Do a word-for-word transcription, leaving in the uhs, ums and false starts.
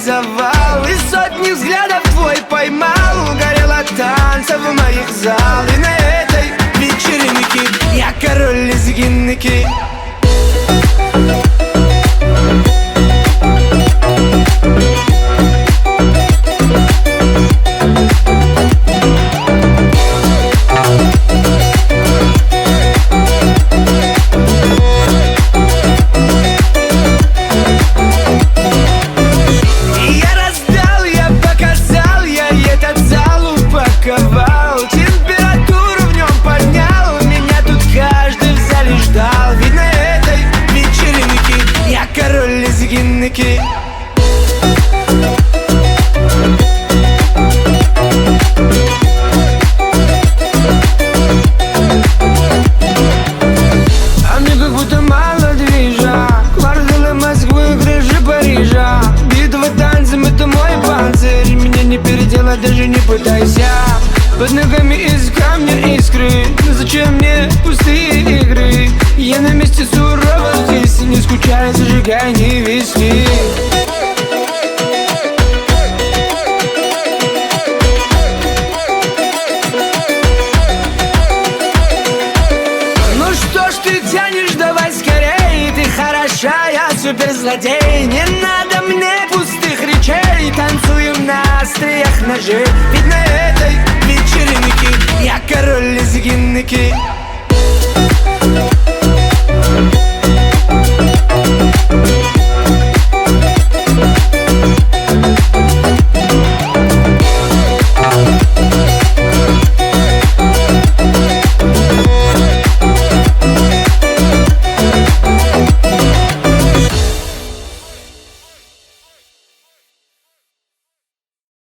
завал, и сотни взглядов твой поймал. Горел от танцев в моих зал, и на этой вечеринке я король лезгинники. Температуру в нем поднял, меня тут каждый в зале ждал. Ведь на этой вечеринке я король лезгинники. А мне как будто мало движа, кварталы Москвы, крыши Парижа. Битва танцем — это мой панцирь, меня не переделать, даже не пытайся. Под ногами из камня искры, но зачем мне пустые игры? Я на месте суровости, не скучай, зажигай, не виски. Ну что ж ты тянешь, давай скорей, ты хороша, я суперзлодей. Не надо мне пустых речей, танцуем на остриях ножей. Ведь на этой вечеринке я король лезгинники.